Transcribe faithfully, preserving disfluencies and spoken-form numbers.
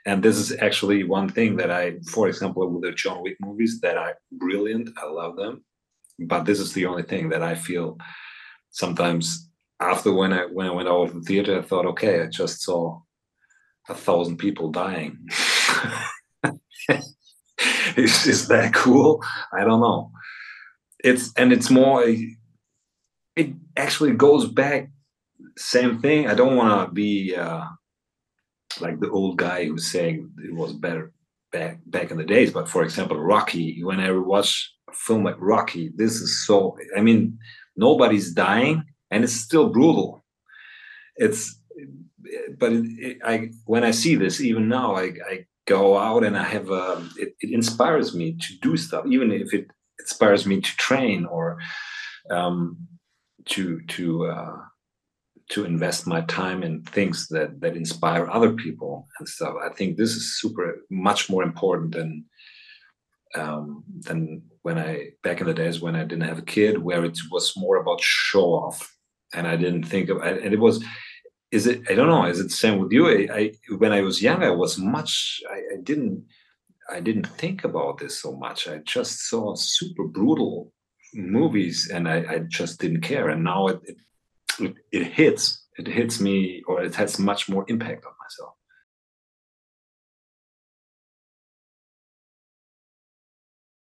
and this is actually one thing that I, for example, with the John Wick movies, that are brilliant. I love them, but this is the only thing that I feel sometimes after when I when I went out of the theater, I thought, okay, I just saw a thousand people dying. is, is that cool? I don't know. It's and it's more. It actually goes back. Same thing. I don't want to be uh, like the old guy who's saying it was better back back in the days. But for example, Rocky. When I watch a film like Rocky, this is so. I mean, nobody's dying, and it's still brutal. It's but it, it, I when I see this, even now, I, I go out and I have a, it, it inspires me to do stuff, even if it inspires me to train or um, to to uh, to invest my time in things that that inspire other people and stuff. I think this is super much more important than um, than when I back in the days when I didn't have a kid, where it was more about show off, and I didn't think of and it was is it I don't know, is it the same with you? I, I when I was young I was much I, I didn't I didn't think about this so much. I just saw super brutal movies and I, I just didn't care, and now it, it it hits it hits me, or it has much more impact on myself.